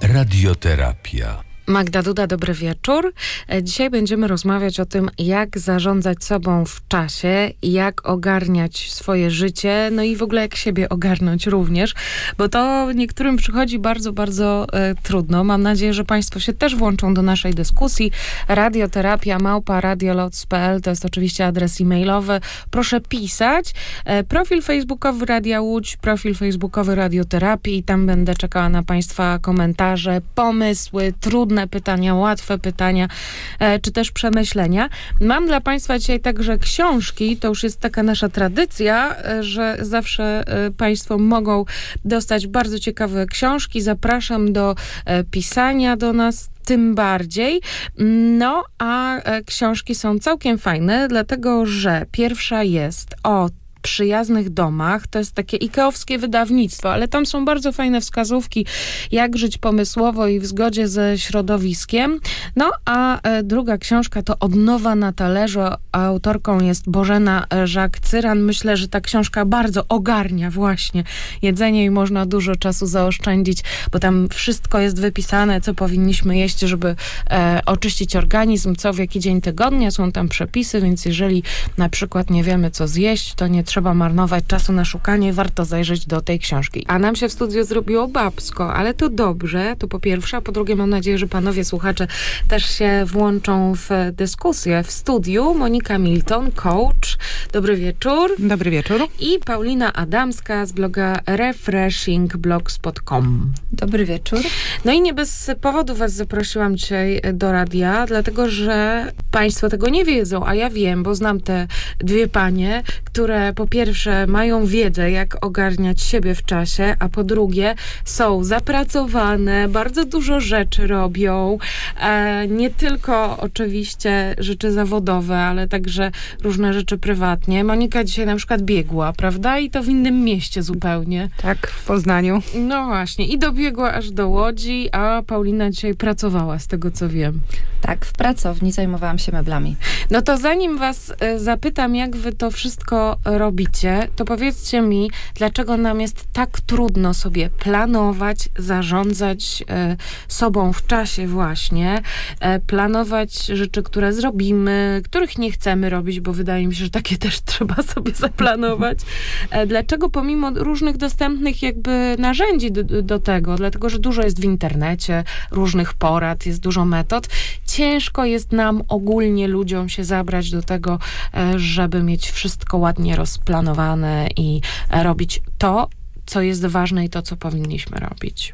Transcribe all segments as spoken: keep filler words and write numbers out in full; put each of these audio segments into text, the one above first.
Radioterapia. Magda Duda, dobry wieczór. Dzisiaj będziemy rozmawiać o tym, jak zarządzać sobą w czasie, jak ogarniać swoje życie, no i w ogóle jak siebie ogarnąć również, bo to niektórym przychodzi bardzo, bardzo e, trudno. Mam nadzieję, że Państwo się też włączą do naszej dyskusji. Radioterapia małpa radiolots kropka p l to jest oczywiście adres e-mailowy. Proszę pisać. E, profil facebookowy Radia Łódź, profil facebookowy Radioterapii i tam będę czekała na Państwa komentarze, pomysły, trudne pytania, łatwe pytania, e, czy też przemyślenia. Mam dla Państwa dzisiaj także książki. To już jest taka nasza tradycja, e, że zawsze e, Państwo mogą dostać bardzo ciekawe książki. Zapraszam do e, pisania do nas. Tym bardziej. No, a e, książki są całkiem fajne, dlatego, że pierwsza jest o przyjaznych domach. To jest takie ikeowskie wydawnictwo, ale tam są bardzo fajne wskazówki, jak żyć pomysłowo i w zgodzie ze środowiskiem. No, a e, druga książka to Odnowa na talerzu. Autorką jest Bożena Żak-Cyran. Myślę, że ta książka bardzo ogarnia właśnie jedzenie i można dużo czasu zaoszczędzić, bo tam wszystko jest wypisane, co powinniśmy jeść, żeby e, oczyścić organizm, co w jaki dzień tygodnia. Są tam przepisy, więc jeżeli na przykład nie wiemy, co zjeść, to nie trzeba marnować czasu na szukanie, warto zajrzeć do tej książki. A nam się w studiu zrobiło babsko, ale to dobrze, to po pierwsze, a po drugie mam nadzieję, że panowie słuchacze też się włączą w dyskusję. W studiu Monika Milton, coach. Dobry wieczór. Dobry wieczór. I Paulina Adamska z bloga refreshing blogspot kropka com. Dobry wieczór. No i nie bez powodu was zaprosiłam dzisiaj do radia, dlatego, że państwo tego nie wiedzą, a ja wiem, bo znam te dwie panie, które po pierwsze mają wiedzę, jak ogarniać siebie w czasie, a po drugie są zapracowane, bardzo dużo rzeczy robią, e, nie tylko oczywiście rzeczy zawodowe, ale także różne rzeczy prywatnie. Monika dzisiaj na przykład biegła, prawda? I to w innym mieście zupełnie. Tak, w Poznaniu. No właśnie. I dobiegła aż do Łodzi, a Paulina dzisiaj pracowała, z tego co wiem. Tak, w pracowni zajmowałam się meblami. No to zanim was y, zapytam, jak wy to wszystko robicie, to powiedzcie mi, dlaczego nam jest tak trudno sobie planować, zarządzać y, sobą w czasie właśnie, y, planować rzeczy, które zrobimy, których nie chcemy robić, bo wydaje mi się, że takie też trzeba sobie zaplanować. Y, dlaczego pomimo różnych dostępnych jakby narzędzi do, do tego, dlatego, że dużo jest w internecie, różnych porad, jest dużo metod, ciężko jest nam ogólnie ludziom się zabrać do tego, żeby mieć wszystko ładnie rozplanowane i robić to, co jest ważne i to, co powinniśmy robić.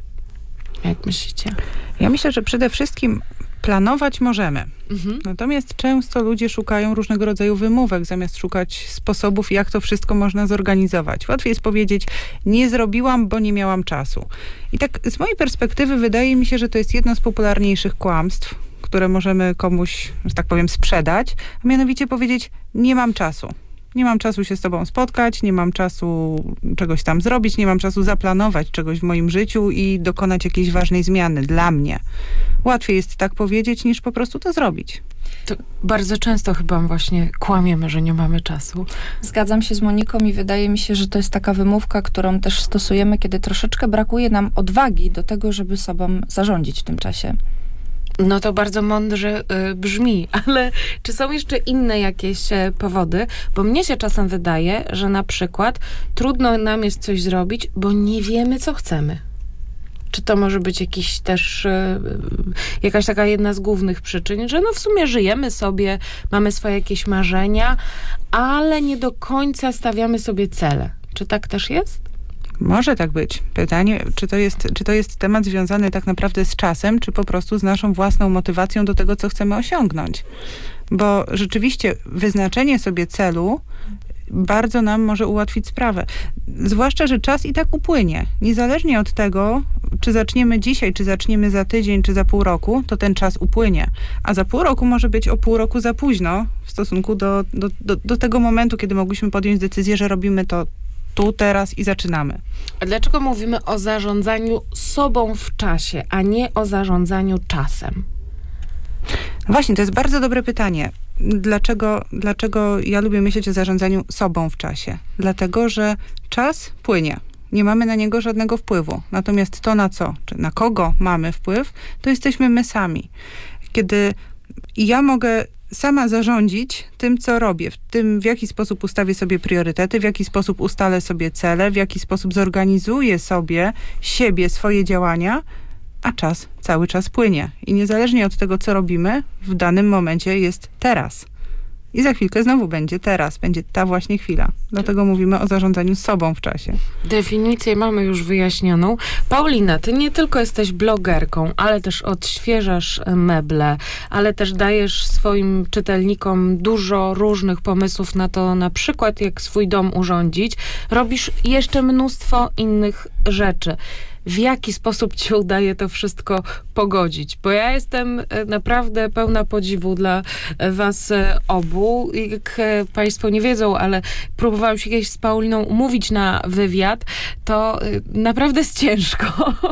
Jak myślicie? Ja myślę, że przede wszystkim planować możemy. Mhm. Natomiast często ludzie szukają różnego rodzaju wymówek, zamiast szukać sposobów, jak to wszystko można zorganizować. Łatwiej jest powiedzieć, nie zrobiłam, bo nie miałam czasu. I tak z mojej perspektywy wydaje mi się, że to jest jedno z popularniejszych kłamstw, które możemy komuś, że tak powiem, sprzedać, a mianowicie powiedzieć, nie mam czasu. Nie mam czasu się z tobą spotkać, nie mam czasu czegoś tam zrobić, nie mam czasu zaplanować czegoś w moim życiu i dokonać jakiejś ważnej zmiany dla mnie. Łatwiej jest tak powiedzieć, niż po prostu to zrobić. To bardzo często chyba właśnie kłamiemy, że nie mamy czasu. Zgadzam się z Moniką i wydaje mi się, że to jest taka wymówka, którą też stosujemy, kiedy troszeczkę brakuje nam odwagi do tego, żeby sobą zarządzić w tym czasie. No to bardzo mądrze y, brzmi, ale czy są jeszcze inne jakieś y, powody? Bo mnie się czasem wydaje, że na przykład trudno nam jest coś zrobić, bo nie wiemy, co chcemy. Czy to może być jakiś też, y, jakaś taka jedna z głównych przyczyn, że no w sumie żyjemy sobie, mamy swoje jakieś marzenia, ale nie do końca stawiamy sobie cele. Czy tak też jest? Może tak być. Pytanie, czy to jest, czy to jest temat związany tak naprawdę z czasem, czy po prostu z naszą własną motywacją do tego, co chcemy osiągnąć. Bo rzeczywiście wyznaczenie sobie celu bardzo nam może ułatwić sprawę. Zwłaszcza, że czas i tak upłynie. Niezależnie od tego, czy zaczniemy dzisiaj, czy zaczniemy za tydzień, czy za pół roku, to ten czas upłynie. A za pół roku może być o pół roku za późno w stosunku do, do, do, do tego momentu, kiedy mogliśmy podjąć decyzję, że robimy to tu, teraz i zaczynamy. A dlaczego mówimy o zarządzaniu sobą w czasie, a nie o zarządzaniu czasem? Właśnie, to jest bardzo dobre pytanie. Dlaczego, dlaczego ja lubię myśleć o zarządzaniu sobą w czasie? Dlatego, że czas płynie. nie mamy na niego żadnego wpływu. Natomiast to, na co, czy na kogo mamy wpływ, to jesteśmy my sami. Kiedy ja mogę sama zarządzić tym, co robię, w tym, w jaki sposób ustawię sobie priorytety, w jaki sposób ustalę sobie cele, w jaki sposób zorganizuję sobie siebie, swoje działania, a czas cały czas płynie. I niezależnie od tego, co robimy, w danym momencie jest teraz. I za chwilkę znowu będzie teraz, będzie ta właśnie chwila. Dlatego mówimy o zarządzaniu sobą w czasie. Definicję mamy już wyjaśnioną. Paulina, ty nie tylko jesteś blogerką, ale też odświeżasz meble, ale też dajesz swoim czytelnikom dużo różnych pomysłów na to, na przykład jak swój dom urządzić. Robisz jeszcze mnóstwo innych rzeczy. W jaki sposób ci udaje to wszystko pogodzić? Bo ja jestem naprawdę pełna podziwu dla was obu. Jak państwo nie wiedzą, ale próbowałam się kiedyś z Pauliną umówić na wywiad, to naprawdę jest ciężko.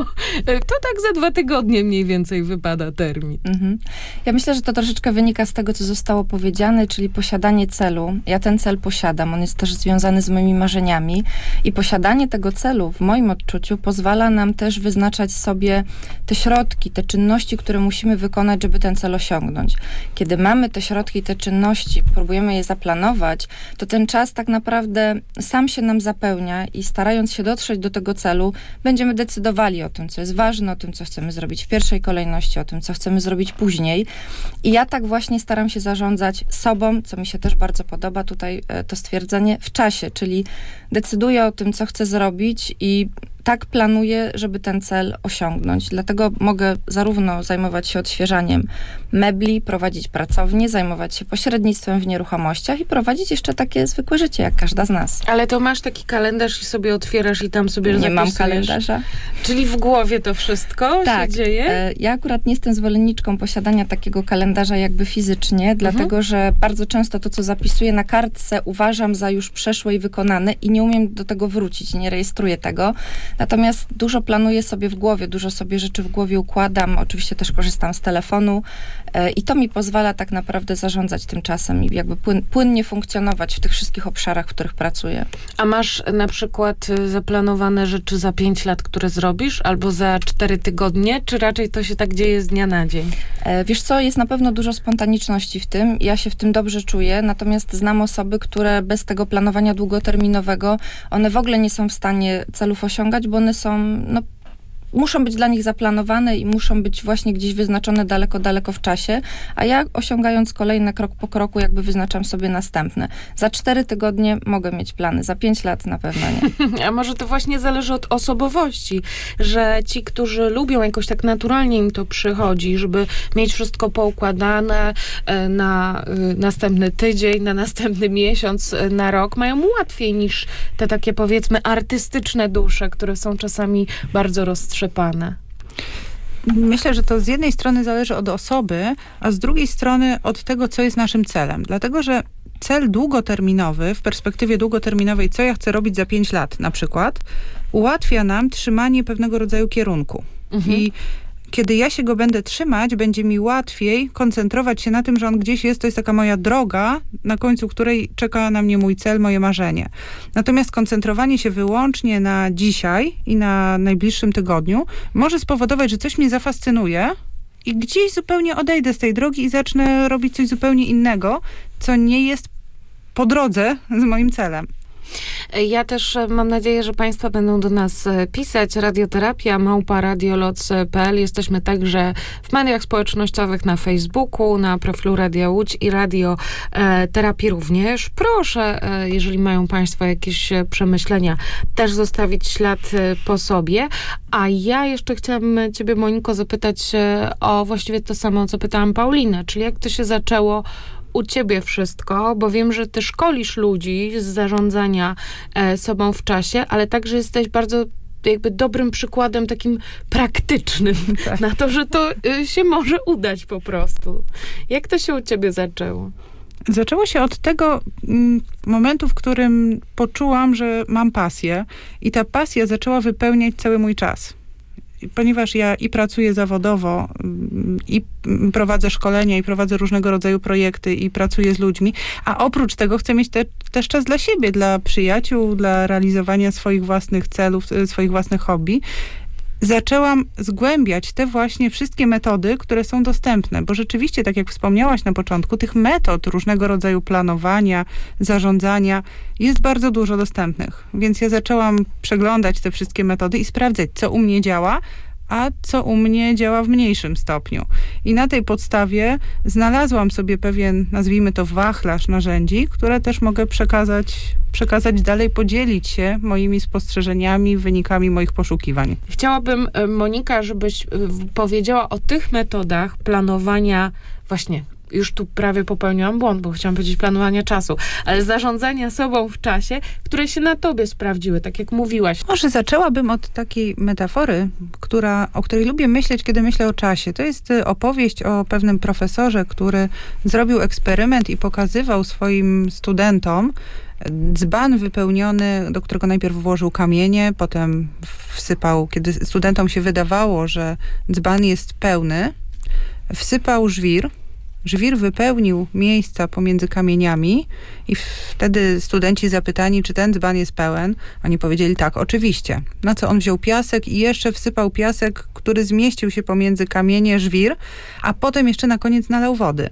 To tak za dwa tygodnie mniej więcej wypada termin. Mhm. Ja myślę, że to troszeczkę wynika z tego, co zostało powiedziane, czyli posiadanie celu. Ja ten cel posiadam, on jest też związany z moimi marzeniami i posiadanie tego celu w moim odczuciu pozwala nam też wyznaczać sobie te środki, te czynności, które musimy wykonać, żeby ten cel osiągnąć. Kiedy mamy te środki i te czynności, próbujemy je zaplanować, to ten czas tak naprawdę sam się nam zapełnia i starając się dotrzeć do tego celu, będziemy decydowali o tym, co jest ważne, o tym, co chcemy zrobić w pierwszej kolejności, o tym, co chcemy zrobić później. I ja tak właśnie staram się zarządzać sobą, co mi się też bardzo podoba tutaj to stwierdzenie, w czasie, czyli decyduję o tym, co chcę zrobić i tak planuję, żeby ten cel osiągnąć. Dlatego mogę zarówno zajmować się odświeżaniem mebli, prowadzić pracownię, zajmować się pośrednictwem w nieruchomościach i prowadzić jeszcze takie zwykłe życie, jak każda z nas. Ale to masz taki kalendarz i sobie otwierasz i tam sobie nie zapisujesz? Nie mam kalendarza. Czyli w głowie to wszystko tak, się dzieje? Ja akurat nie jestem zwolenniczką posiadania takiego kalendarza jakby fizycznie, mhm. dlatego, że bardzo często to, co zapisuję na kartce, uważam za już przeszłe i wykonane i nie umiem do tego wrócić, nie rejestruję tego. Natomiast dużo planuję sobie w głowie, dużo sobie rzeczy w głowie układam, oczywiście też korzystam z telefonu e, i to mi pozwala tak naprawdę zarządzać tym czasem i jakby płyn, płynnie funkcjonować w tych wszystkich obszarach, w których pracuję. A masz na przykład zaplanowane rzeczy za pięć lat, które zrobisz, albo za cztery tygodnie, czy raczej to się tak dzieje z dnia na dzień? E, wiesz co, jest na pewno dużo spontaniczności w tym, ja się w tym dobrze czuję, natomiast znam osoby, które bez tego planowania długoterminowego, one w ogóle nie są w stanie celów osiągać, bo one są, no, muszą być dla nich zaplanowane i muszą być właśnie gdzieś wyznaczone daleko, daleko w czasie, a ja osiągając kolejne krok po kroku jakby wyznaczam sobie następne. Za cztery tygodnie mogę mieć plany, za pięć lat na pewno nie. A może to właśnie zależy od osobowości, że ci, którzy lubią jakoś tak naturalnie im to przychodzi, żeby mieć wszystko poukładane na następny tydzień, na następny miesiąc, na rok, mają łatwiej niż te takie powiedzmy artystyczne dusze, które są czasami bardzo rozstrzygane. Myślę, że to z jednej strony zależy od osoby, a z drugiej strony od tego, co jest naszym celem. Dlatego, że cel długoterminowy, w perspektywie długoterminowej, co ja chcę robić za pięć lat na przykład, ułatwia nam trzymanie pewnego rodzaju kierunku. Mhm. I kiedy ja się go będę trzymać, będzie mi łatwiej koncentrować się na tym, że on gdzieś jest, to jest taka moja droga, na końcu której czeka na mnie mój cel, moje marzenie. Natomiast koncentrowanie się wyłącznie na dzisiaj i na najbliższym tygodniu może spowodować, że coś mnie zafascynuje i gdzieś zupełnie odejdę z tej drogi i zacznę robić coś zupełnie innego, co nie jest po drodze z moim celem. Ja też mam nadzieję, że państwo będą do nas pisać. Radioterapia małpa radioloc kropka p l. Jesteśmy także w mediach społecznościowych, na Facebooku, na profilu Radia Łódź i Radio e, Terapii również. Proszę, e, jeżeli mają państwo jakieś przemyślenia, też zostawić ślad e, po sobie. A ja jeszcze chciałam ciebie, Moniko, zapytać e, o właściwie to samo, co pytałam Paulinę, czyli jak to się zaczęło u ciebie wszystko, bo wiem, że ty szkolisz ludzi z zarządzania e, sobą w czasie, ale także jesteś bardzo jakby dobrym przykładem takim praktycznym tak. na to, że to y, się może udać po prostu. Jak to się u ciebie zaczęło? Zaczęło się od tego mm, momentu, w którym poczułam, że mam pasję i ta pasja zaczęła wypełniać cały mój czas. Ponieważ ja i pracuję zawodowo i prowadzę szkolenia, i prowadzę różnego rodzaju projekty, i pracuję z ludźmi, a oprócz tego chcę mieć te, też czas dla siebie, dla przyjaciół, dla realizowania swoich własnych celów, swoich własnych hobby. Zaczęłam zgłębiać te właśnie wszystkie metody, które są dostępne, bo rzeczywiście, tak jak wspomniałaś na początku, tych metod różnego rodzaju planowania, zarządzania jest bardzo dużo dostępnych. Więc ja zaczęłam przeglądać te wszystkie metody i sprawdzać, co u mnie działa, a co u mnie działa w mniejszym stopniu. I na tej podstawie znalazłam sobie pewien, nazwijmy to, wachlarz narzędzi, które też mogę przekazać, przekazać dalej, podzielić się moimi spostrzeżeniami, wynikami moich poszukiwań. Chciałabym, Monika, żebyś powiedziała o tych metodach planowania właśnie. Już tu prawie popełniłam błąd, bo chciałam powiedzieć planowania czasu, ale zarządzania sobą w czasie, które się na tobie sprawdziły, tak jak mówiłaś. Może zaczęłabym od takiej metafory, która, o której lubię myśleć, kiedy myślę o czasie. To jest opowieść o pewnym profesorze, który zrobił eksperyment i pokazywał swoim studentom dzban wypełniony, do którego najpierw włożył kamienie, potem wsypał, kiedy studentom się wydawało, że dzban jest pełny, wsypał żwir. Żwir wypełnił miejsca pomiędzy kamieniami i wtedy studenci zapytani, czy ten dzban jest pełen, oni powiedzieli tak, oczywiście. Na co on wziął piasek i jeszcze wsypał piasek, który zmieścił się pomiędzy kamienie, żwir, a potem jeszcze na koniec nalał wody.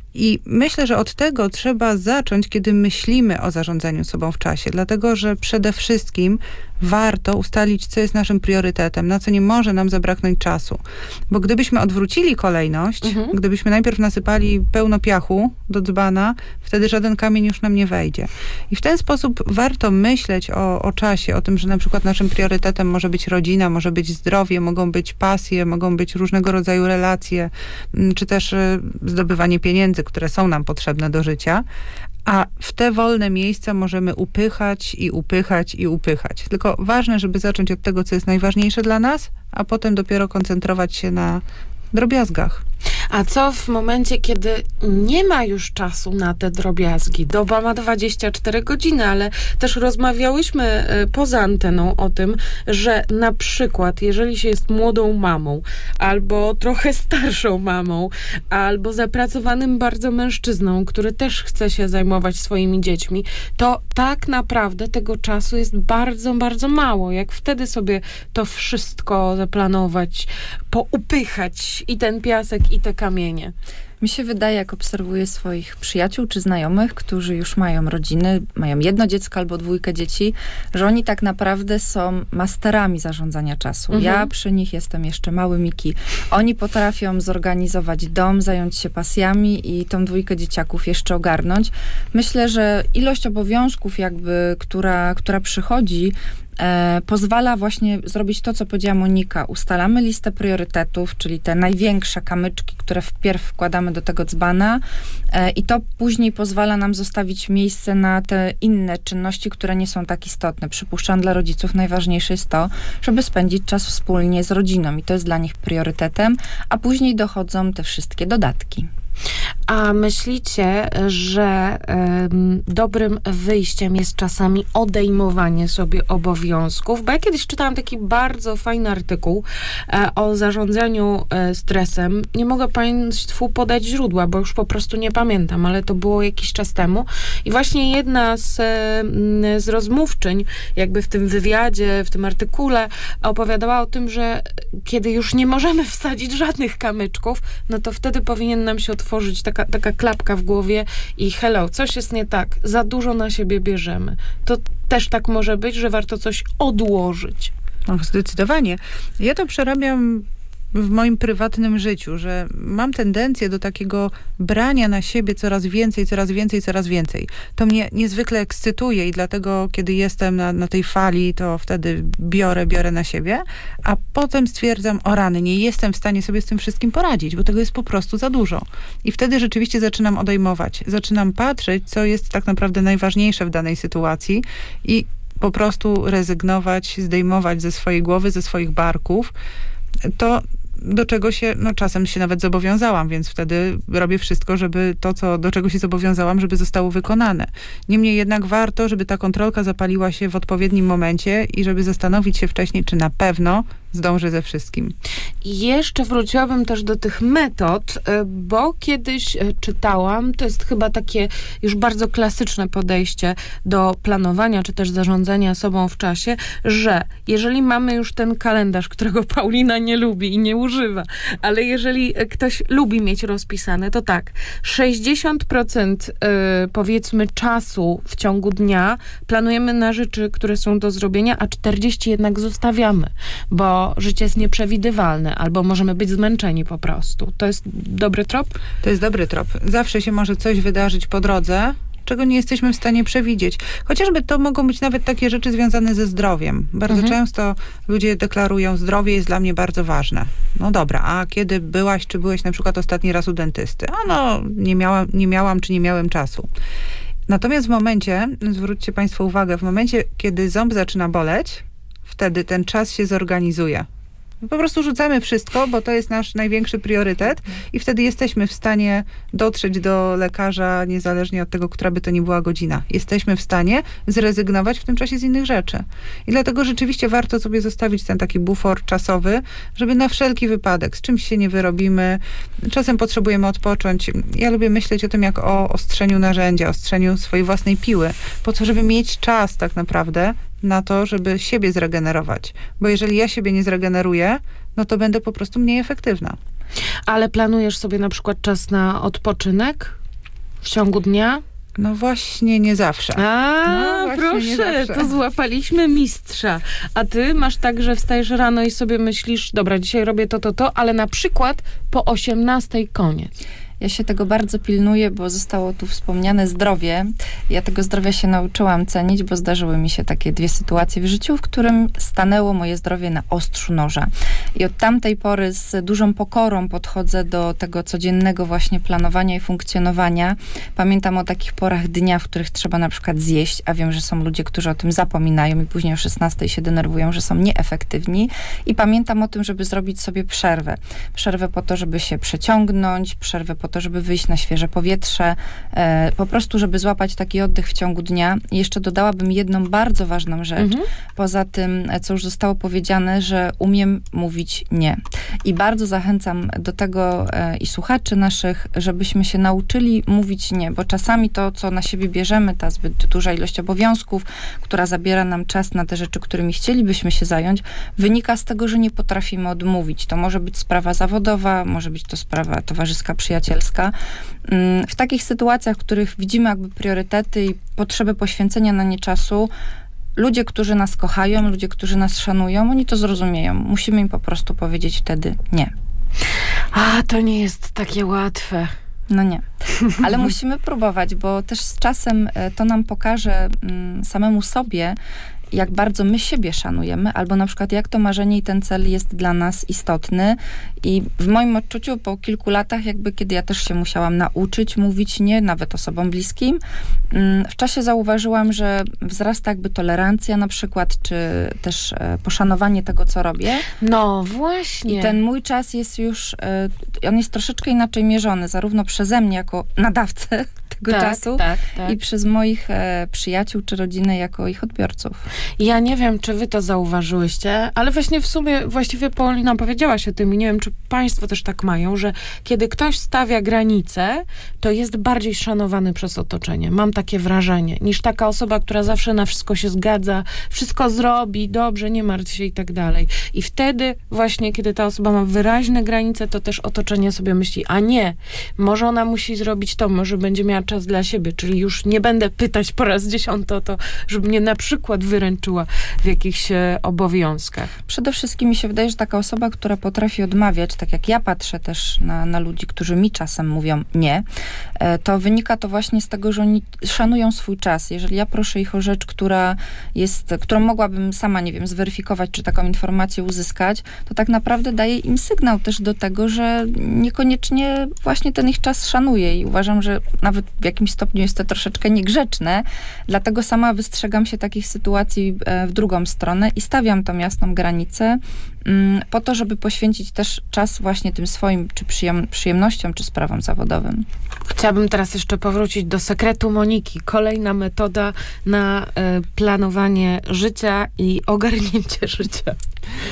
I myślę, że od tego trzeba zacząć, kiedy myślimy o zarządzaniu sobą w czasie, dlatego że przede wszystkim warto ustalić, co jest naszym priorytetem, na co nie może nam zabraknąć czasu. Bo gdybyśmy odwrócili kolejność, mhm. gdybyśmy najpierw nasypali pełno piachu do dzbana, wtedy żaden kamień już nam nie wejdzie. I w ten sposób warto myśleć o, o czasie, o tym, że na przykład naszym priorytetem może być rodzina, może być zdrowie, mogą być pasje, mogą być różnego rodzaju relacje, czy też zdobywanie pieniędzy, które są nam potrzebne do życia. A w te wolne miejsca możemy upychać i upychać i upychać. Tylko ważne, żeby zacząć od tego, co jest najważniejsze dla nas, a potem dopiero koncentrować się na drobiazgach. A co w momencie, kiedy nie ma już czasu na te drobiazgi? Doba ma dwadzieścia cztery godziny, ale też rozmawiałyśmy poza anteną o tym, że na przykład, jeżeli się jest młodą mamą, albo trochę starszą mamą, albo zapracowanym bardzo mężczyzną, który też chce się zajmować swoimi dziećmi, to tak naprawdę tego czasu jest bardzo, bardzo mało. Jak wtedy sobie to wszystko zaplanować, poupychać i ten piasek, i te kamienie. Mi się wydaje, jak obserwuję swoich przyjaciół czy znajomych, którzy już mają rodziny, mają jedno dziecko albo dwójkę dzieci, że oni tak naprawdę są masterami zarządzania czasu. Mhm. Ja przy nich jestem jeszcze mały Miki. Oni potrafią zorganizować dom, zająć się pasjami i tą dwójkę dzieciaków jeszcze ogarnąć. Myślę, że ilość obowiązków jakby, która, która przychodzi, E, pozwala właśnie zrobić to, co powiedziała Monika. Ustalamy listę priorytetów, czyli te największe kamyczki, które wpierw wkładamy do tego dzbana e, i to później pozwala nam zostawić miejsce na te inne czynności, które nie są tak istotne. Przypuszczam, dla rodziców najważniejsze jest to, żeby spędzić czas wspólnie z rodziną i to jest dla nich priorytetem, a później dochodzą te wszystkie dodatki. A myślicie, że um, dobrym wyjściem jest czasami odejmowanie sobie obowiązków? Bo ja kiedyś czytałam taki bardzo fajny artykuł e, o zarządzaniu e, stresem. Nie mogę państwu podać źródła, bo już po prostu nie pamiętam, ale to było jakiś czas temu. I właśnie jedna z, e, z rozmówczyń, jakby w tym wywiadzie, w tym artykule, opowiadała o tym, że kiedy już nie możemy wsadzić żadnych kamyczków, no to wtedy powinien nam się otworzyć taka, taka klapka w głowie i hello, coś jest nie tak, za dużo na siebie bierzemy. To też tak może być, że warto coś odłożyć. Och, zdecydowanie. Ja to przerabiam w moim prywatnym życiu, że mam tendencję do takiego brania na siebie coraz więcej, coraz więcej, coraz więcej. To mnie niezwykle ekscytuje i dlatego, kiedy jestem na, na tej fali, to wtedy biorę, biorę na siebie, a potem stwierdzam, o rany, nie jestem w stanie sobie z tym wszystkim poradzić, bo tego jest po prostu za dużo. I wtedy rzeczywiście zaczynam odejmować. Zaczynam patrzeć, co jest tak naprawdę najważniejsze w danej sytuacji i po prostu rezygnować, zdejmować ze swojej głowy, ze swoich barków. To do czego się, no czasem się nawet zobowiązałam, więc wtedy robię wszystko, żeby to, co, do czego się zobowiązałam, żeby zostało wykonane. Niemniej jednak warto, żeby ta kontrolka zapaliła się w odpowiednim momencie i żeby zastanowić się wcześniej, czy na pewno zdąży ze wszystkim. I jeszcze wróciłabym też do tych metod, bo kiedyś czytałam, to jest chyba takie już bardzo klasyczne podejście do planowania, czy też zarządzania sobą w czasie, że jeżeli mamy już ten kalendarz, którego Paulina nie lubi i nie używa, ale jeżeli ktoś lubi mieć rozpisane, to tak, sześćdziesiąt procent powiedzmy czasu w ciągu dnia planujemy na rzeczy, które są do zrobienia, a czterdzieści procent jednak zostawiamy, bo życie jest nieprzewidywalne, albo możemy być zmęczeni po prostu. To jest dobry trop? To jest dobry trop. Zawsze się może coś wydarzyć po drodze, czego nie jesteśmy w stanie przewidzieć. Chociażby to mogą być nawet takie rzeczy związane ze zdrowiem. Bardzo mhm. często ludzie deklarują, zdrowie jest dla mnie bardzo ważne. No dobra, a kiedy byłaś, czy byłeś na przykład ostatni raz u dentysty? A no, nie miałam, nie miałam czy nie miałem czasu. Natomiast w momencie, zwróćcie Państwo uwagę, w momencie, kiedy ząb zaczyna boleć, wtedy ten czas się zorganizuje. Po prostu rzucamy wszystko, bo to jest nasz największy priorytet i wtedy jesteśmy w stanie dotrzeć do lekarza, niezależnie od tego, która by to nie była godzina. Jesteśmy w stanie zrezygnować w tym czasie z innych rzeczy. I dlatego rzeczywiście warto sobie zostawić ten taki bufor czasowy, żeby na wszelki wypadek, z czymś się nie wyrobimy. Czasem potrzebujemy odpocząć. Ja lubię myśleć o tym, jak o ostrzeniu narzędzia, ostrzeniu swojej własnej piły, po to, żeby mieć czas tak naprawdę na to, żeby siebie zregenerować. Bo jeżeli ja siebie nie zregeneruję, no to będę po prostu mniej efektywna. Ale planujesz sobie na przykład czas na odpoczynek w ciągu dnia? No właśnie, nie zawsze. A, no proszę, to złapaliśmy mistrza. A ty masz tak, że wstajesz rano i sobie myślisz, dobra, dzisiaj robię to, to, to, ale na przykład po osiemnastej koniec. Ja się tego bardzo pilnuję, bo zostało tu wspomniane zdrowie. Ja tego zdrowia się nauczyłam cenić, bo zdarzyły mi się takie dwie sytuacje w życiu, w którym stanęło moje zdrowie na ostrzu noża. I od tamtej pory z dużą pokorą podchodzę do tego codziennego właśnie planowania i funkcjonowania. Pamiętam o takich porach dnia, w których trzeba na przykład zjeść, a wiem, że są ludzie, którzy o tym zapominają i później o szesnastej się denerwują, że są nieefektywni. I pamiętam o tym, żeby zrobić sobie przerwę. Przerwę po to, żeby się przeciągnąć, przerwę po to, żeby wyjść na świeże powietrze, e, po prostu, żeby złapać taki oddech w ciągu dnia. I jeszcze dodałabym jedną bardzo ważną rzecz, mhm. poza tym, co już zostało powiedziane, że umiem mówić nie. I bardzo zachęcam do tego e, i słuchaczy naszych, żebyśmy się nauczyli mówić nie, bo czasami to, co na siebie bierzemy, ta zbyt duża ilość obowiązków, która zabiera nam czas na te rzeczy, którymi chcielibyśmy się zająć, wynika z tego, że nie potrafimy odmówić. To może być sprawa zawodowa, może być to sprawa towarzyska, przyjacielska. W takich sytuacjach, w których widzimy jakby priorytety i potrzeby poświęcenia na nie czasu, ludzie, którzy nas kochają, ludzie, którzy nas szanują, oni to zrozumieją. Musimy im po prostu powiedzieć wtedy nie. A, to nie jest takie łatwe. No nie. Ale musimy próbować, bo też z czasem to nam pokaże samemu sobie, jak bardzo my siebie szanujemy, albo na przykład jak to marzenie i ten cel jest dla nas istotny. I w moim odczuciu po kilku latach, jakby kiedy ja też się musiałam nauczyć mówić nie, nawet osobom bliskim, w czasie zauważyłam, że wzrasta jakby tolerancja na przykład, czy też poszanowanie tego, co robię. No właśnie. I ten mój czas jest już, on jest troszeczkę inaczej mierzony, zarówno przeze mnie jako nadawcę tego tak, czasu tak, tak. i przez moich e, przyjaciół czy rodzinę jako ich odbiorców. Ja nie wiem, czy wy to zauważyłyście, ale właśnie w sumie właściwie Paulina powiedziałaś o tym i nie wiem, czy państwo też tak mają, że kiedy ktoś stawia granice, to jest bardziej szanowany przez otoczenie. Mam takie wrażenie, niż taka osoba, która zawsze na wszystko się zgadza, wszystko zrobi, dobrze, nie martw się i tak dalej. I wtedy właśnie, kiedy ta osoba ma wyraźne granice, to też otoczenie sobie myśli, a nie, może ona musi zrobić to, może będzie miała czas dla siebie, czyli już nie będę pytać po raz dziesiąty o to, żeby mnie na przykład wyręczyła w jakichś e, obowiązkach. Przede wszystkim mi się wydaje, że taka osoba, która potrafi odmawiać, tak jak ja patrzę też na, na ludzi, którzy mi czasem mówią nie, e, to wynika to właśnie z tego, że oni szanują swój czas. Jeżeli ja proszę ich o rzecz, która jest, którą mogłabym sama, nie wiem, zweryfikować, czy taką informację uzyskać, to tak naprawdę daje im sygnał też do tego, że niekoniecznie właśnie ten ich czas szanuję i uważam, że nawet w jakimś stopniu jest to troszeczkę niegrzeczne, dlatego sama wystrzegam się takich sytuacji w drugą stronę i stawiam tą jasną granicę po to, żeby poświęcić też czas właśnie tym swoim, czy przyjem- przyjemnościom, czy sprawom zawodowym. Chciałabym teraz jeszcze powrócić do sekretu Moniki. Kolejna metoda na y, planowanie życia i ogarnięcie życia.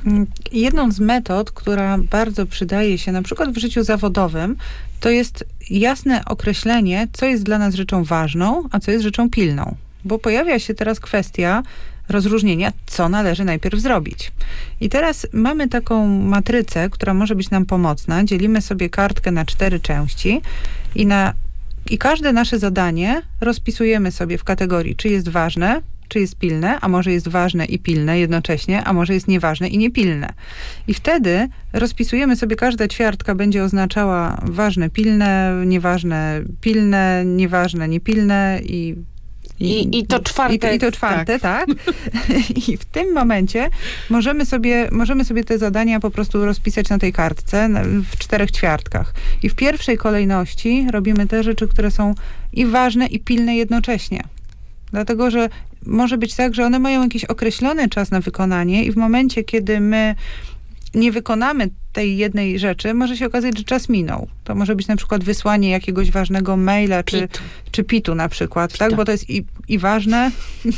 Jedną z metod, która bardzo przydaje się na przykład w życiu zawodowym, to jest jasne określenie, co jest dla nas rzeczą ważną, a co jest rzeczą pilną. Bo pojawia się teraz kwestia rozróżnienia, co należy najpierw zrobić. I teraz mamy taką matrycę, która może być nam pomocna. Dzielimy sobie kartkę na cztery części i, na, i każde nasze zadanie rozpisujemy sobie w kategorii, czy jest ważne, czy jest pilne, a może jest ważne i pilne jednocześnie, a może jest nieważne i niepilne. I wtedy rozpisujemy sobie, każda ćwiartka będzie oznaczała ważne, pilne, nieważne, pilne, nieważne, niepilne i I, I to czwarte. I, i to czwarte, tak. tak. I w tym momencie możemy sobie, możemy sobie te zadania po prostu rozpisać na tej kartce w czterech ćwiartkach. I w pierwszej kolejności robimy te rzeczy, które są i ważne, i pilne jednocześnie. Dlatego, że może być tak, że one mają jakiś określony czas na wykonanie i w momencie, kiedy my nie wykonamy tej jednej rzeczy, może się okazać, że czas minął. To może być na przykład wysłanie jakiegoś ważnego maila, czy, Pitu. czy pitu na przykład, Pita. tak? Bo to jest i, i ważne,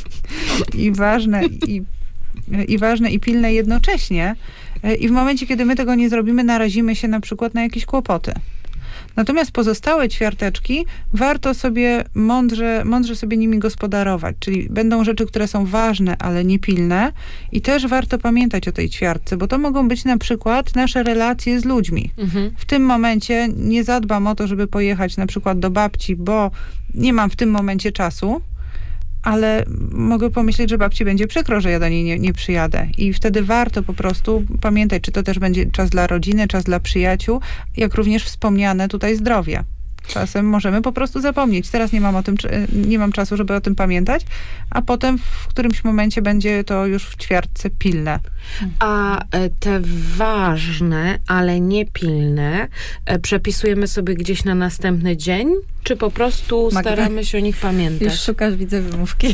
i ważne, i, i ważne, i pilne jednocześnie. I w momencie, kiedy my tego nie zrobimy, narazimy się na przykład na jakieś kłopoty. Natomiast pozostałe ćwiarteczki warto sobie mądrze, mądrze sobie nimi gospodarować, czyli będą rzeczy, które są ważne, ale niepilne i też warto pamiętać o tej ćwiartce, bo to mogą być na przykład nasze relacje z ludźmi. Mhm. W tym momencie nie zadbam o to, żeby pojechać na przykład do babci, bo nie mam w tym momencie czasu, ale mogę pomyśleć, że babci będzie przykro, że ja do niej nie, nie przyjadę. I wtedy warto po prostu pamiętać, czy to też będzie czas dla rodziny, czas dla przyjaciół, jak również wspomniane tutaj zdrowie. Czasem możemy po prostu zapomnieć. Teraz nie mam o tym, nie mam czasu, żeby o tym pamiętać, a potem w którymś momencie będzie to już w ćwiartce pilne. A te ważne, ale niepilne przepisujemy sobie gdzieś na następny dzień? Czy po prostu Magda, staramy się o nich pamiętać? Już szukasz, widzę, wymówki.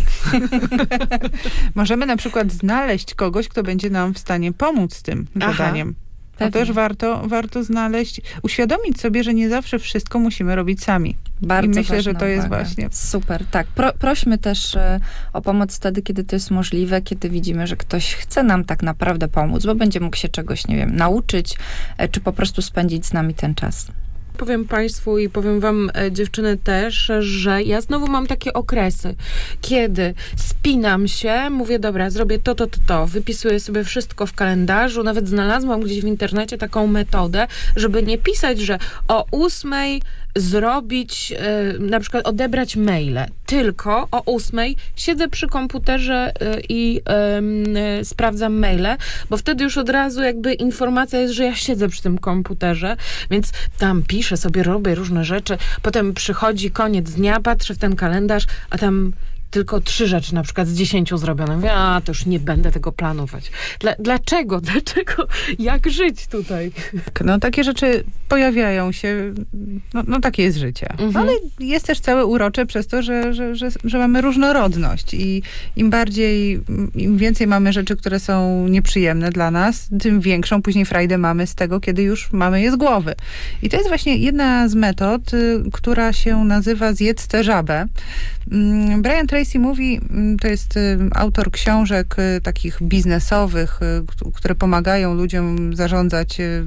Możemy na przykład znaleźć kogoś, kto będzie nam w stanie pomóc z tym Aha. zadaniem. To też warto, warto znaleźć, uświadomić sobie, że nie zawsze wszystko musimy robić sami. Bardzo I myślę, że to uwaga. jest właśnie... Super, tak. Pro, prośmy też e, o pomoc wtedy, kiedy to jest możliwe, kiedy widzimy, że ktoś chce nam tak naprawdę pomóc, bo będzie mógł się czegoś, nie wiem, nauczyć, e, czy po prostu spędzić z nami ten czas. Powiem Państwu i powiem Wam, e, dziewczyny też, że ja znowu mam takie okresy, kiedy spinam się, mówię, dobra, zrobię to, to, to, to, wypisuję sobie wszystko w kalendarzu, nawet znalazłam gdzieś w internecie taką metodę, żeby nie pisać, że o ósmej zrobić, e, na przykład odebrać maile, tylko o ósmej siedzę przy komputerze e, i e, sprawdzam maile, bo wtedy już od razu jakby informacja jest, że ja siedzę przy tym komputerze, więc tam piszę sobie, robię różne rzeczy, potem przychodzi koniec dnia, patrzę w ten kalendarz, a tam tylko trzy rzeczy na przykład z dziesięciu zrobione. Mówię, a to już nie będę tego planować. Dla, dlaczego? Dlaczego? Jak żyć tutaj? No takie rzeczy pojawiają się, no, no takie jest życie. Mhm. Ale jest też całe urocze przez to, że, że, że, że mamy różnorodność i im bardziej, im więcej mamy rzeczy, które są nieprzyjemne dla nas, tym większą później frajdę mamy z tego, kiedy już mamy je z głowy. I to jest właśnie jedna z metod, y, która się nazywa Zjedz tę żabę. Mm, Brian Tracy mówi, to jest y, autor książek y, takich biznesowych, y, które pomagają ludziom zarządzać y,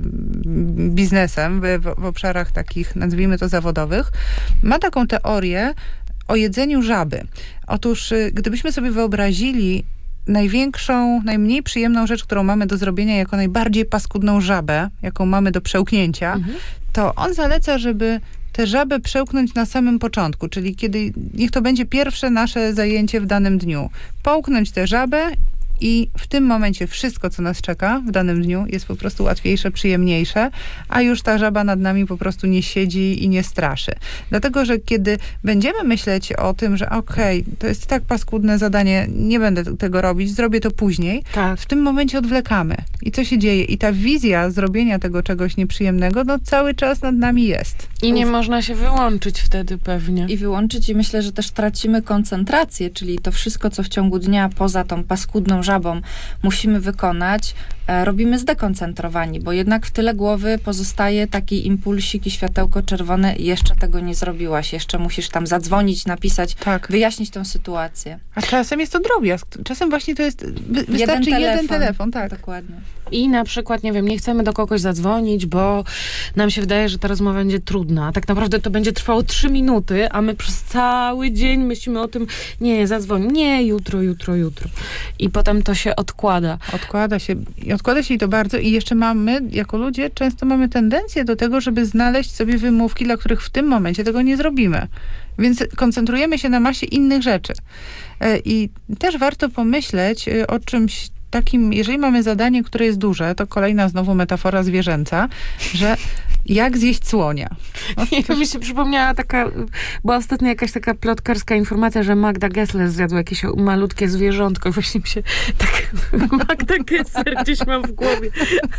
biznesem w, w, w obszarach takich, nazwijmy to, zawodowych. Ma taką teorię o jedzeniu żaby. Otóż, y, gdybyśmy sobie wyobrazili największą, najmniej przyjemną rzecz, którą mamy do zrobienia, jako najbardziej paskudną żabę, jaką mamy do przełknięcia, mhm. to on zaleca, żeby tę żabę przełknąć na samym początku, czyli kiedy, niech to będzie pierwsze nasze zajęcie w danym dniu. Połknąć tę żabę i w tym momencie wszystko, co nas czeka w danym dniu, jest po prostu łatwiejsze, przyjemniejsze, a już ta żaba nad nami po prostu nie siedzi i nie straszy. Dlatego, że kiedy będziemy myśleć o tym, że okej, okay, to jest tak paskudne zadanie, nie będę tego robić, zrobię to później, tak. w tym momencie odwlekamy. I co się dzieje? I ta wizja zrobienia tego czegoś nieprzyjemnego, no cały czas nad nami jest. I nie Uf. można się wyłączyć wtedy pewnie. I wyłączyć i myślę, że też tracimy koncentrację, czyli to wszystko, co w ciągu dnia poza tą paskudną żabą musimy wykonać, e, robimy zdekoncentrowani, bo jednak w tyle głowy pozostaje taki impulsik i światełko czerwone, jeszcze tego nie zrobiłaś, jeszcze musisz tam zadzwonić, napisać, Tak. wyjaśnić tą sytuację. A czasem jest to drobiazg. Czasem właśnie to jest, wy, wystarczy jeden telefon. jeden telefon, tak. Dokładnie. I na przykład, nie wiem, nie chcemy do kogoś zadzwonić, bo nam się wydaje, że ta rozmowa będzie trudna. A tak naprawdę to będzie trwało trzy minuty, a my przez cały dzień myślimy o tym, nie, zadzwoń, nie, jutro, jutro, jutro. I potem to się odkłada. Odkłada się, i odkłada się i to bardzo. I jeszcze mamy, jako ludzie, często mamy tendencję do tego, żeby znaleźć sobie wymówki, dla których w tym momencie tego nie zrobimy. Więc koncentrujemy się na masie innych rzeczy. I też warto pomyśleć o czymś takim, jeżeli mamy zadanie, które jest duże, to kolejna znowu metafora zwierzęca, że jak zjeść słonia. No, mi się przypomniała taka, była ostatnio jakaś taka plotkarska informacja, że Magda Gessler zjadła jakieś malutkie zwierzątko i właśnie mi się tak Magda Gessler gdzieś mam w głowie.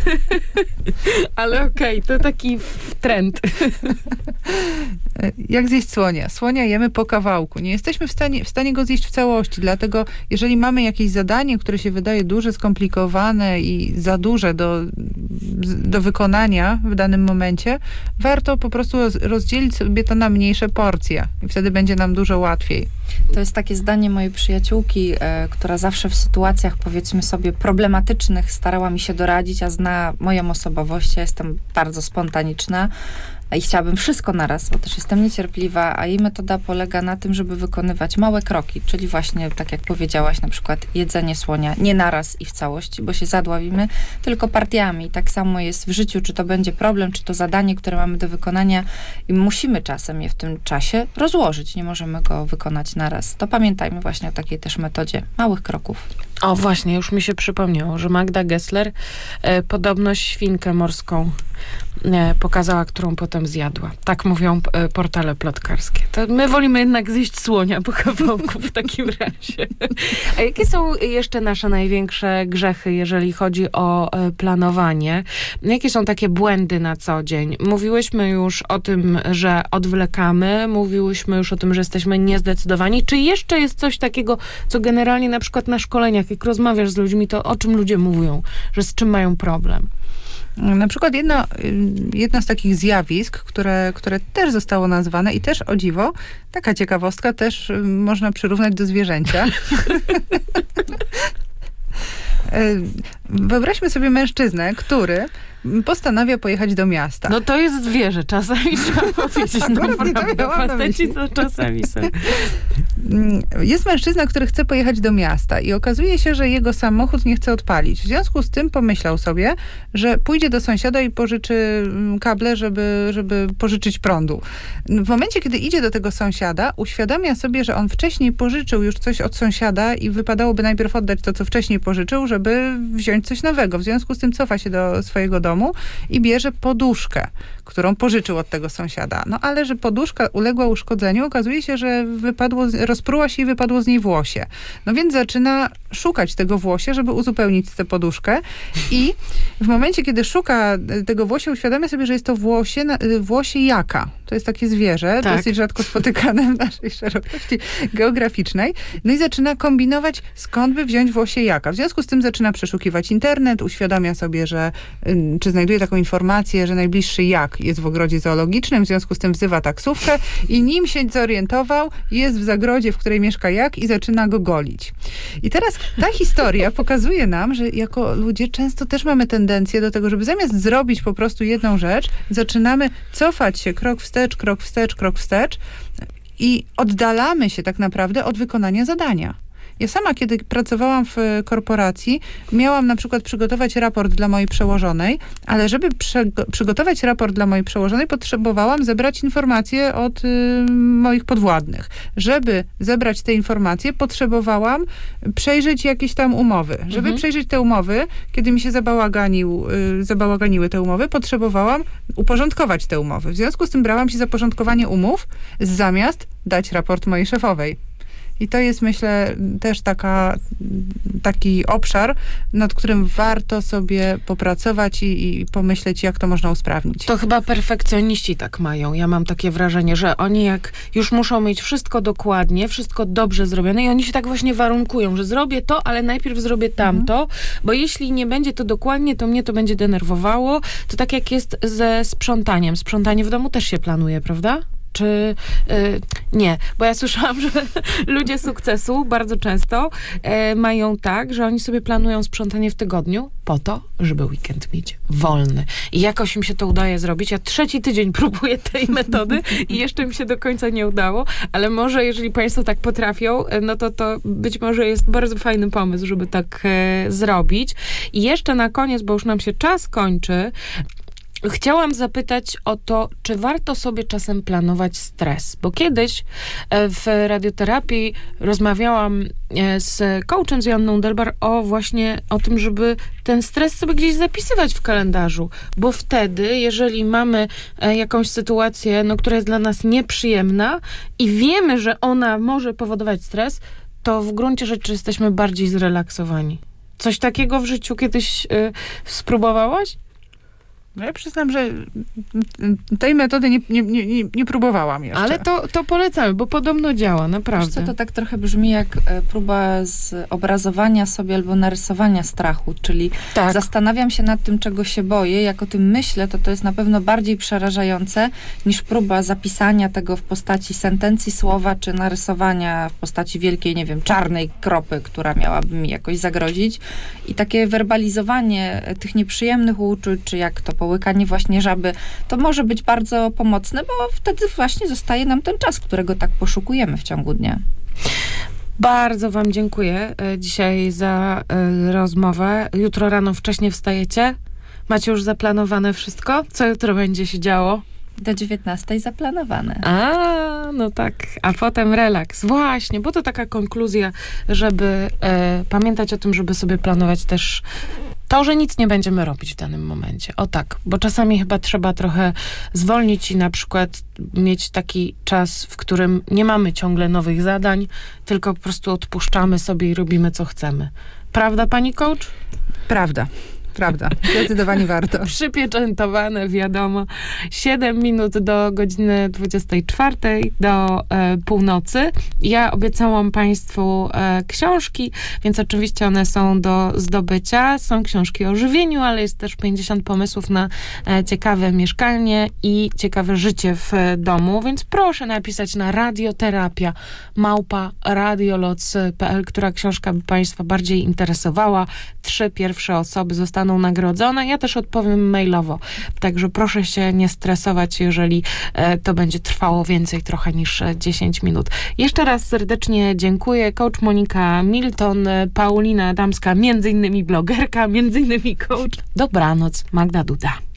Ale okej, okay, to taki trend. Jak zjeść słonia? Słonia jemy po kawałku. Nie jesteśmy w stanie, w stanie go zjeść w całości, dlatego jeżeli mamy jakieś zadanie, które się wydaje duże, skomplikowane i za duże do, do wykonania w danym momencie, warto po prostu rozdzielić sobie to na mniejsze porcje i wtedy będzie nam dużo łatwiej. To jest takie zdanie mojej przyjaciółki, e, która zawsze w sytuacjach, powiedzmy sobie, problematycznych starała mi się doradzić, a zna moją osobowość. Ja jestem bardzo spontaniczna i chciałabym wszystko naraz, bo też jestem niecierpliwa, a jej metoda polega na tym, żeby wykonywać małe kroki, czyli właśnie, tak jak powiedziałaś, na przykład jedzenie słonia nie naraz i w całości, bo się zadławimy, tylko partiami. Tak samo jest w życiu, czy to będzie problem, czy to zadanie, które mamy do wykonania i musimy czasem je w tym czasie rozłożyć. Nie możemy go wykonać naraz. To pamiętajmy właśnie o takiej też metodzie małych kroków. O właśnie, już mi się przypomniało, że Magda Gessler e, podobno świnkę morską e, pokazała, którą potem zjadła. Tak mówią e, portale plotkarskie. To my wolimy jednak zjeść słonia po kawałku w takim razie. A jakie są jeszcze nasze największe grzechy, jeżeli chodzi o e, planowanie? Jakie są takie błędy na co dzień? Mówiłyśmy już o tym, że odwlekamy, mówiłyśmy już o tym, że jesteśmy niezdecydowani. Czy jeszcze jest coś takiego, co generalnie na przykład na szkoleniach, jak rozmawiasz z ludźmi, to o czym ludzie mówią, że z czym mają problem? Na przykład jedno, jedno z takich zjawisk, które, które też zostało nazwane i też o dziwo, taka ciekawostka też można przyrównać do zwierzęcia. Wyobraźmy sobie mężczyznę, który postanawia pojechać do miasta. No to jest zwierzę, czasami trzeba powiedzieć. No, faceci to czasami są. Jest mężczyzna, który chce pojechać do miasta i okazuje się, że jego samochód nie chce odpalić. W związku z tym pomyślał sobie, że pójdzie do sąsiada i pożyczy kable, żeby, żeby pożyczyć prądu. W momencie, kiedy idzie do tego sąsiada, uświadamia sobie, że on wcześniej pożyczył już coś od sąsiada i wypadałoby najpierw oddać to, co wcześniej pożyczył, żeby wziąć coś nowego. W związku z tym cofa się do swojego domu i bierze poduszkę, którą pożyczył od tego sąsiada. No ale, że poduszka uległa uszkodzeniu, okazuje się, że wypadło, rozpruła się i wypadło z niej włosie. No więc zaczyna szukać tego włosia, żeby uzupełnić tę poduszkę i w momencie, kiedy szuka tego włosia, uświadamia sobie, że jest to włosie, włosie jaka. To jest takie zwierzę, tak. dosyć rzadko spotykane w naszej szerokości geograficznej. No i zaczyna kombinować, skąd by wziąć włosie jaka. W związku z tym zaczyna przeszukiwać internet, uświadamia sobie, że czy znajduje taką informację, że najbliższy jak jest w ogrodzie zoologicznym, w związku z tym wzywa taksówkę i nim się zorientował, jest w zagrodzie, w której mieszka jak i zaczyna go golić. I teraz ta historia pokazuje nam, że jako ludzie często też mamy tendencję do tego, żeby zamiast zrobić po prostu jedną rzecz, zaczynamy cofać się krok wstecz, krok wstecz, krok wstecz i oddalamy się tak naprawdę od wykonania zadania. Ja sama, kiedy pracowałam w korporacji, miałam na przykład przygotować raport dla mojej przełożonej, ale żeby przygotować raport dla mojej przełożonej, potrzebowałam zebrać informacje od y, moich podwładnych. Żeby zebrać te informacje, potrzebowałam przejrzeć jakieś tam umowy. Żeby mhm. przejrzeć te umowy, kiedy mi się zabałaganił, y, zabałaganiły te umowy, potrzebowałam uporządkować te umowy. W związku z tym brałam się za porządkowanie umów, zamiast dać raport mojej szefowej. I to jest, myślę, też taka, taki obszar, nad którym warto sobie popracować i, i pomyśleć, jak to można usprawnić. To chyba perfekcjoniści tak mają. Ja mam takie wrażenie, że oni jak już muszą mieć wszystko dokładnie, wszystko dobrze zrobione i oni się tak właśnie warunkują, że zrobię to, ale najpierw zrobię tamto, mhm. bo jeśli nie będzie to dokładnie, to mnie to będzie denerwowało. To tak jak jest ze sprzątaniem. Sprzątanie w domu też się planuje, prawda? Czy y, nie? Bo ja słyszałam, że ludzie sukcesu bardzo często y, mają tak, że oni sobie planują sprzątanie w tygodniu po to, żeby weekend mieć wolny. I jakoś im się to udaje zrobić. Ja trzeci tydzień próbuję tej metody i jeszcze mi się do końca nie udało, ale może jeżeli państwo tak potrafią, no to to być może jest bardzo fajny pomysł, żeby tak y, zrobić. I jeszcze na koniec, bo już nam się czas kończy, chciałam zapytać o to, czy warto sobie czasem planować stres, bo kiedyś w radioterapii rozmawiałam z coachem, z Joanną Delbar o właśnie o tym, żeby ten stres sobie gdzieś zapisywać w kalendarzu, bo wtedy, jeżeli mamy jakąś sytuację, no, która jest dla nas nieprzyjemna i wiemy, że ona może powodować stres, to w gruncie rzeczy jesteśmy bardziej zrelaksowani. Coś takiego w życiu kiedyś y, spróbowałaś? No ja przyznam, że tej metody nie, nie, nie, nie próbowałam jeszcze. Ale to, to polecamy, bo podobno działa, naprawdę. Wiesz co, to tak trochę brzmi jak e, próba zobrazowania sobie albo narysowania strachu, czyli tak. Zastanawiam się nad tym, czego się boję, jak o tym myślę, to to jest na pewno bardziej przerażające niż próba zapisania tego w postaci sentencji słowa, czy narysowania w postaci wielkiej, nie wiem, czarnej kropy, która miałaby mi jakoś zagrozić. I takie werbalizowanie tych nieprzyjemnych uczuć, czy jak to połykanie właśnie żaby, to może być bardzo pomocne, bo wtedy właśnie zostaje nam ten czas, którego tak poszukujemy w ciągu dnia. Bardzo wam dziękuję dzisiaj za y, rozmowę. Jutro rano wcześnie wstajecie? Macie już zaplanowane wszystko? Co jutro będzie się działo? Do dziewiętnastej zaplanowane. A, no tak. A potem relaks. Właśnie, bo to taka konkluzja, żeby e, pamiętać o tym, żeby sobie planować też to, że nic nie będziemy robić w danym momencie. O tak, bo czasami chyba trzeba trochę zwolnić i na przykład mieć taki czas, w którym nie mamy ciągle nowych zadań, tylko po prostu odpuszczamy sobie i robimy, co chcemy. Prawda, pani coach? Prawda. Prawda, zdecydowanie warto. Przypieczętowane, wiadomo. Siedem minut do godziny dwudziestej czwartej, do e, północy. Ja obiecałam państwu e, książki, więc oczywiście one są do zdobycia. Są książki o żywieniu, ale jest też pięćdziesiąt pomysłów na e, ciekawe mieszkanie i ciekawe życie w e, domu, więc proszę napisać na radioterapia małpa radioloc kropka p l, która książka by państwa bardziej interesowała. Trzy pierwsze osoby zostaną nagrodzone. Ja też odpowiem mailowo. Także proszę się nie stresować, jeżeli e, to będzie trwało więcej trochę niż dziesięć minut. Jeszcze raz serdecznie dziękuję. Coach Monika Milton, Paulina Adamska, między innymi blogerka, między innymi coach. Dobranoc, Magda Duda.